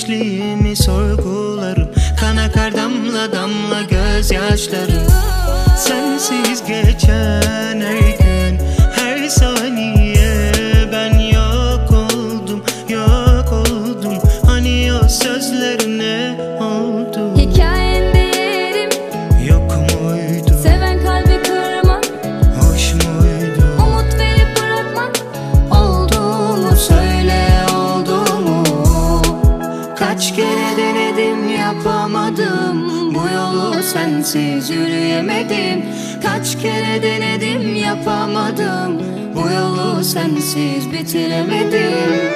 gençliğimi sorgularım. Kan akar damla damla gözyaşlarım. Sensiz geçen her gün, her saniye ben yok oldum, yok oldum. Hani o sözlerine oldu? Hikayende yerim yok muydu? Seven kalbi kırmak hoş muydu? Umut verip bırakmak oldu mu? Söyle oldu mu? Kaç kere denedim yapamadım, bu yolu sensiz yürüyemedim. Kaç kere denedim yapamadım, bu yolu sensiz bitiremedim.